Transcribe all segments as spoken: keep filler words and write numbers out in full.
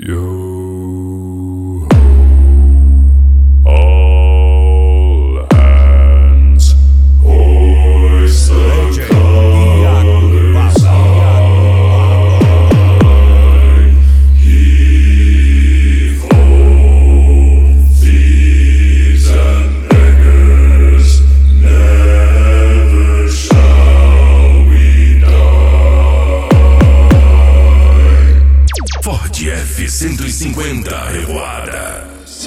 Yo, all hands, hoist the colors high, heave ho, thieves and beggars, never shall we die. Ford F cento e cinquenta Revoada.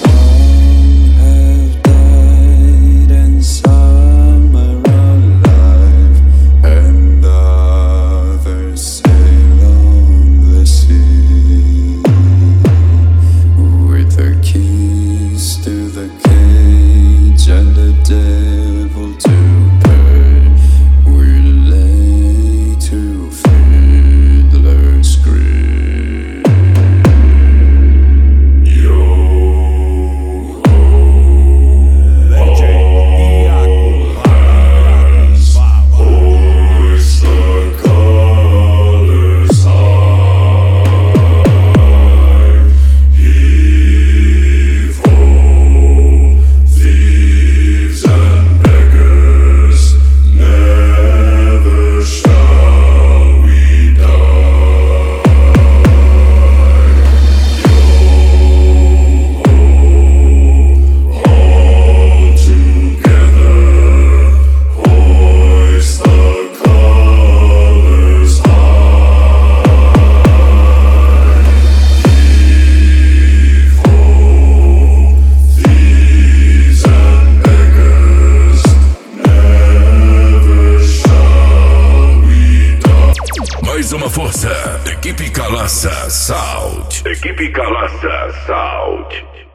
Mais uma força, Equipe Calaça Sound. Equipe Calaça Sound.